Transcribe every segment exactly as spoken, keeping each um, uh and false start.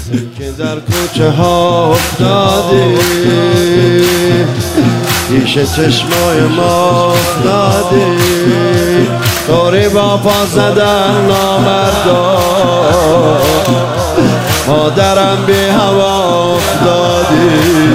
که در کوچه ها افتادی، پیش چشمای ما افتادی، طوری با پا زدن نامردا، مادرم بی هوا افتادی،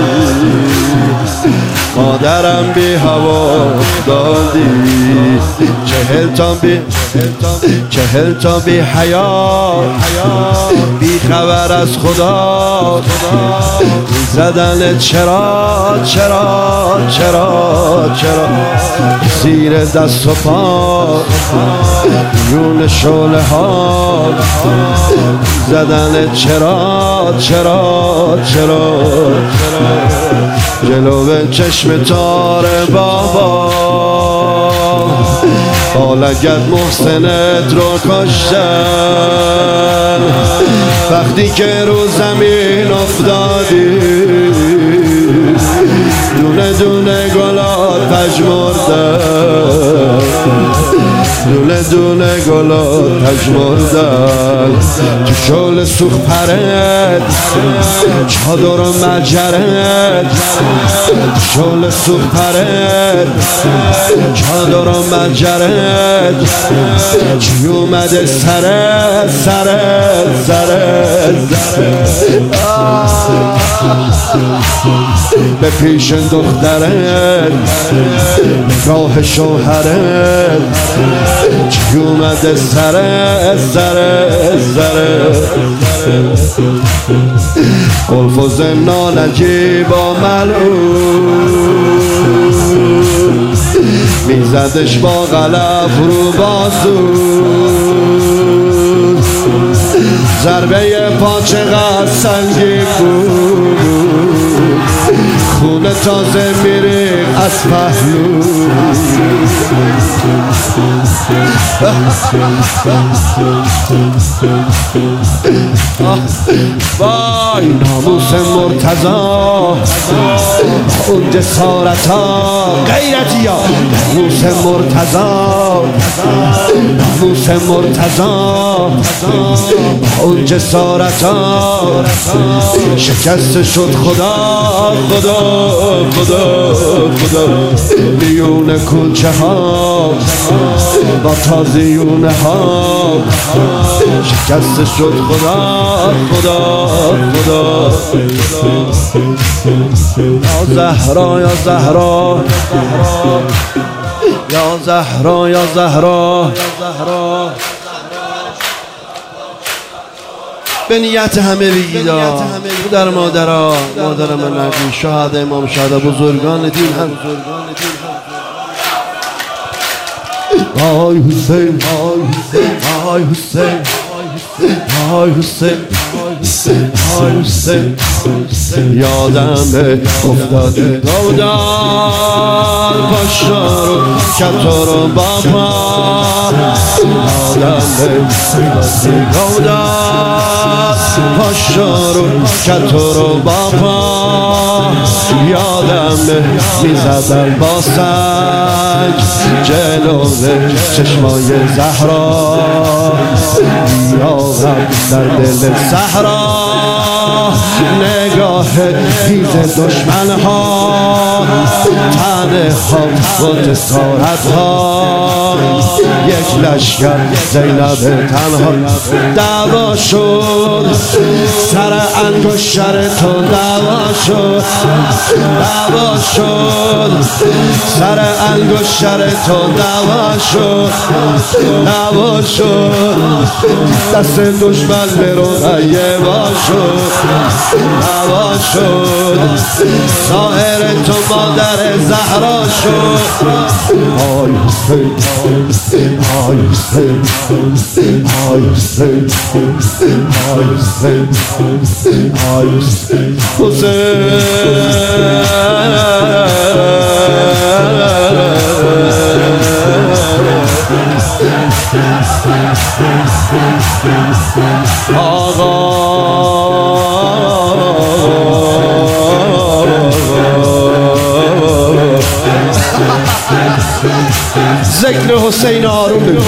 مادرم بی هوا افتادی. چهل تا بی چهل تا بی حیا، بی خبر از خدا، زدن چرا چرا چرا چرا زیر دست و پا، یون شعله ها، زدن چرا چرا چرا جلو چشم تار بابا، با لگد محسنت رو کشتن، وقتی که رو زمین افتادی، دونه دونه گلات پژمردن، دونه دونه گلات پژمردن، تو شعله سوخت پرت، چادر و مجرت، تو شعله سوخت پرت، چادر و مجرت، چی اومده سرت سرت سرت به پیش دخترت، نگاه شوهرت، چی اومده سرت سرت سرت قلف و زندان عجیب و ملعون، میزدش با غلف رو بازو، ضربه پا چقدر سنگین بود، خونه تازه میره از پهلو، وای ناموس مرتضا، اون جسارت ها غیرتی ها، ناموس مرتضا، ناموس مرتضا، اون جسارت ها شکست شد خدا خدا خدا خدا، میون کوچه ها با تازیونه ها شکست شد خدا خدا خدا. یا زهرا یا زهرا یا زهرا یا زهرا به نیت همه بگید در مادرها، مادر من نبی، شهد امام شهده، بزرگان دین هم، آی حسین آی حسین آی حسین آی حسین یادم افتاده گودال پاشا رو کتر و بابا، یادم افتاده گودال پاشا رو کتر و بابا، یادم میزدن با سنگ جلو چشمای زهرا، یادم در دل صحرا نگاه تیز دشمن ها، تنه ها و جسارت ها، یک لشکر زینب تنها، دعوا شد سر انگشتر تو، دعوا شد دعوا شد سر انگشتر تو، دعوا شد دعوا شد دست دشمن برو غیه باشد، دعوا شد ظاهر تو مادر زهرا شد. آی حسین آی حسین آی حسین آی حسین آی حسین آقا ذکر حسین آروم بگو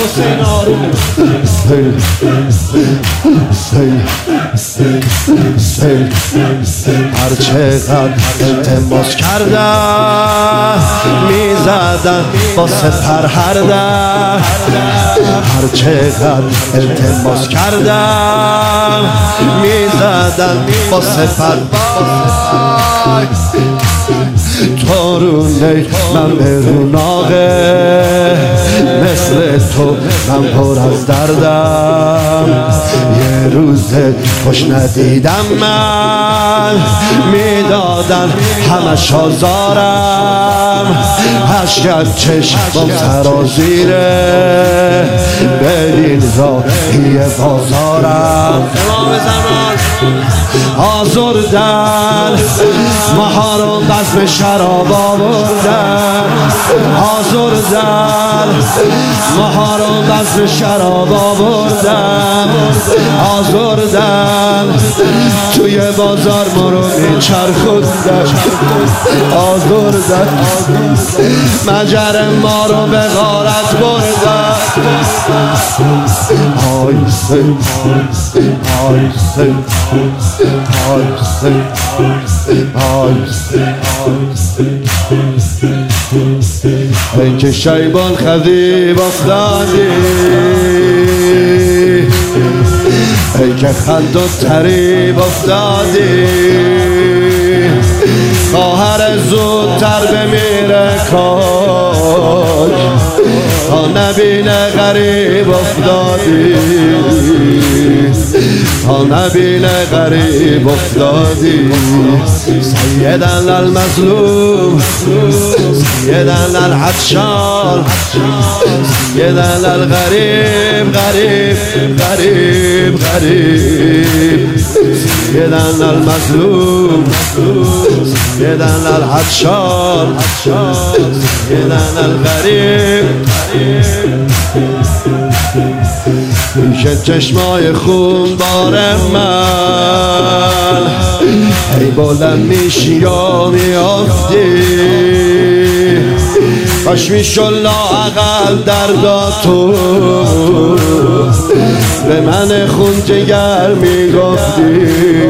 هر چقدر التماس کردم میزدم با سپر هر در هر چقدر التماس کردم میزدم با سپر تارونه من بروناغه مثل تو من پر از دردم یه روز خوش ندیدم من میدادن همش آزارم هشت چشمم سرازیره برین راهی بازارم امام زمان آزردن مهارم بزم شراب آوردن آزردن مهارم بزم شراب آوردن آزردن توی بازار ما رو میچرخوندن آزردن مجر ما رو به غارت بردن آی سن آی سن آی سن آی سن ای که شیبان خذیب افتادی ای که خند و طریب افتادی خواهر زودتر بمیره کاش تا نبینه غریب افتادی تا نبینه غریب افتادی سیدن المظلوم سیدن العطشان سیدن الغریب غریب غریب غریب سیدن المظلوم سیدن العطشان سیدن الغریب میشه چشمای خون بار من ای بلند میشی یا میافتی کاش میشو لااقل درداتو به من خون جگر میگفتی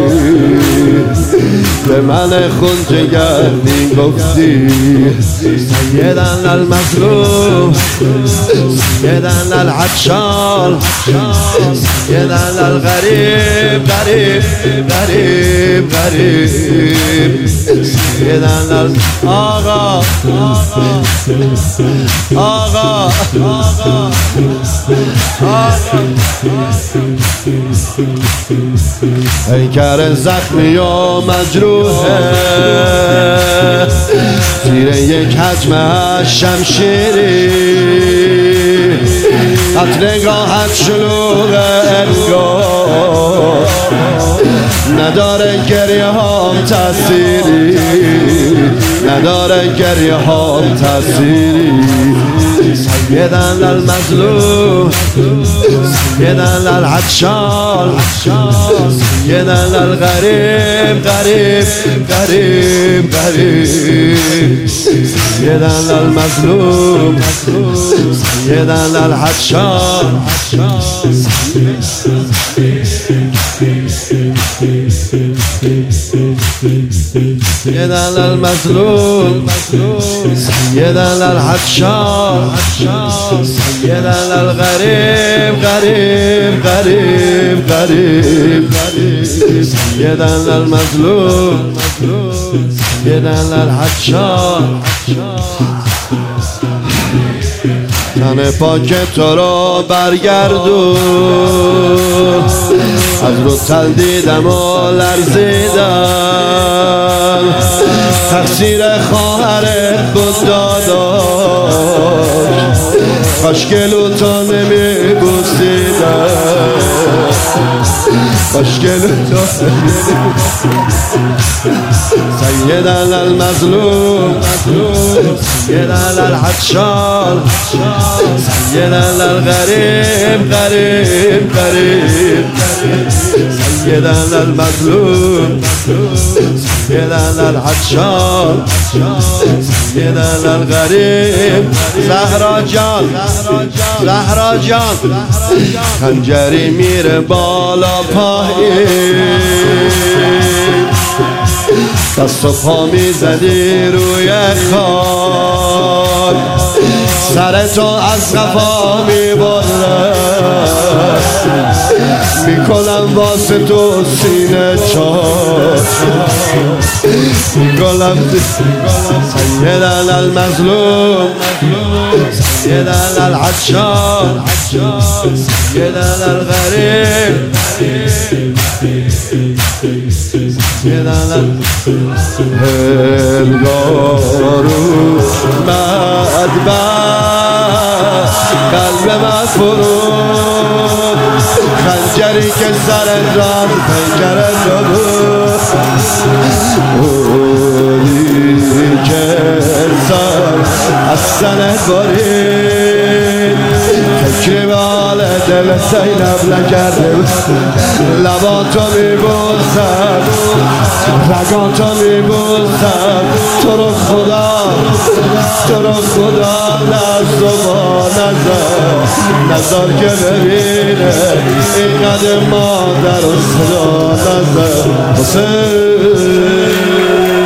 به من خون جگر میگفتی سیدن المظلوم سیدن العطشان سیدن الغریب غریب غریب غریب سیدن آقا آقا آقا پیکر زخمی و مجروحه زیر یک حجم شمشیری خط نگاهت شلوغ انگار نداره گریه هام تأثیری نداره گریه هام تأثیری سیدن المظلوم سیدن العطشان سیدن الغریب غریب غریب غریب سیدن المظلوم سیدن العطشان سيدنا المظلوم سيدنا العطشان سيدنا الغريب غريب غريب غريب سيدنا المظلوم سيدنا العطشان تن پاک تو رو برگردون از رو تل دیدم و لرزیدم تقصیر خواهرت بود داداش کاش گلو تو نمی بوسیدم خوشگل تو سیدن المظلوم سیدن الحشال سیدن الغریب غریب غریب سیدن المظلوم سیدن الحشال سیدن الغریب زهرا جان زهرا جان خنجری میره بالا پایین دست و پا میزدی روی خاک سرتو از قفا میبرم میکنم واسه تو سینه چاک میکنم سیدن المظلوم سیدن الحشال سیدن الغریب سیدن هنگارو مدبر قلب من فرود خنجری که سر جان پنجره تو بود اولی که سر از سنت برید فکری به حال دل زینب نکرده لباتو میبوسم رگاتو میبوسم تو رو خدا تو رو خدا نزد و با نظر نظر که ببینه اینقدر مادر و صدا نظر حسین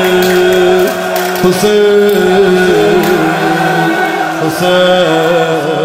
حسین حسین